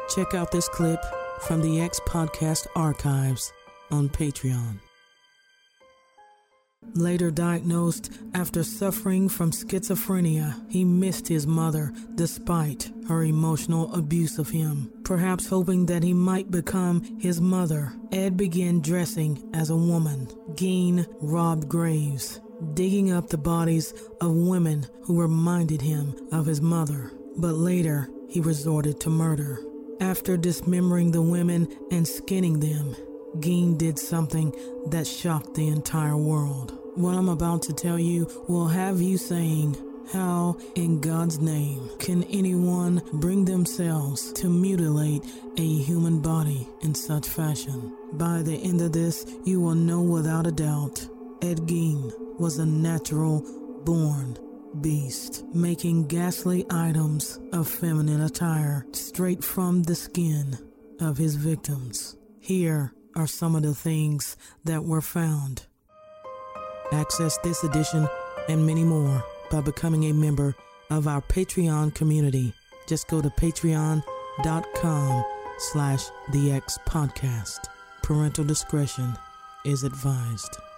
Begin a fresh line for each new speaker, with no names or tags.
Check out this clip from the X Podcast archives on Patreon. Later diagnosed after suffering from schizophrenia, he missed his mother despite her emotional abuse of him. Perhaps hoping that he might become his mother, Ed began dressing as a woman. Gein robbed graves, digging up the bodies of women who reminded him of his mother. But later, he resorted to murder. After dismembering the women and skinning them, Gein did something that shocked the entire world. What I'm about to tell you will have you saying, how in God's name can anyone bring themselves to mutilate a human body in such fashion? By the end of this, you will know without a doubt, Ed Gein was a natural-born beast, making ghastly items of feminine attire straight from the skin of his victims. Here are some of the things that were found. Access this edition and many more by becoming a member of our Patreon community. Just go to patreon.com/thexpodcast. Parental discretion is advised.